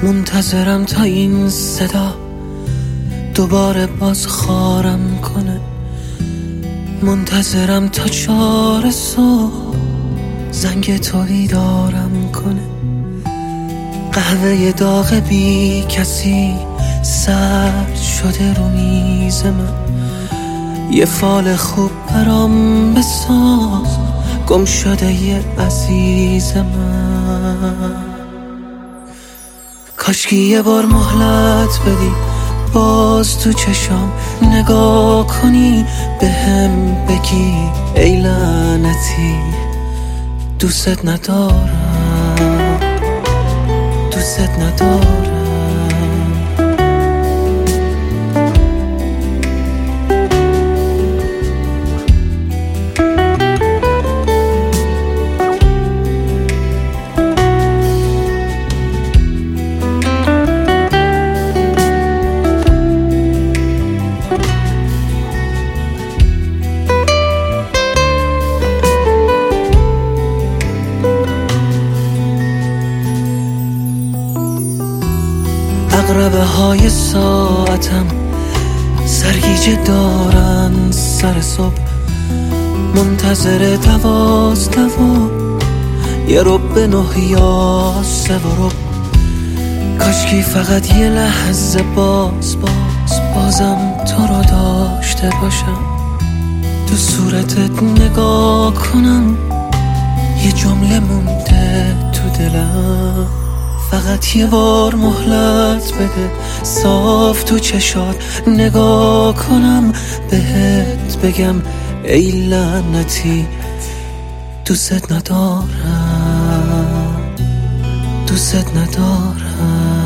منتظرم تا این صدا دوباره باز خارم کنه، منتظرم تا 4 صبح زنگ تو بیدارم کنه. قهوه داغ بی کسی سرد شده رو میز من، یه فال خوب برام بساز، گم شده یه عزیز من. کاشکی یه بار مهلت بدی، باز تو چشام نگاه کنی، بهم بگی ای لعنتی دوست ندارم، دوست ندارم. عقربه های ساعتم سرگیجه دارن سر صبح، منتظر 12 یه رب 9 یا 3 رب. کاشکی فقط یه لحظه بازم تو رو داشته باشم، تو صورتت نگاه کنم، یه جمله مونده تو دلم. فقط یه بار مهلت بده، صاف تو چشات نگاه کنم، بهت بگم ای لعنتی دوست ندارم، دوست ندارم.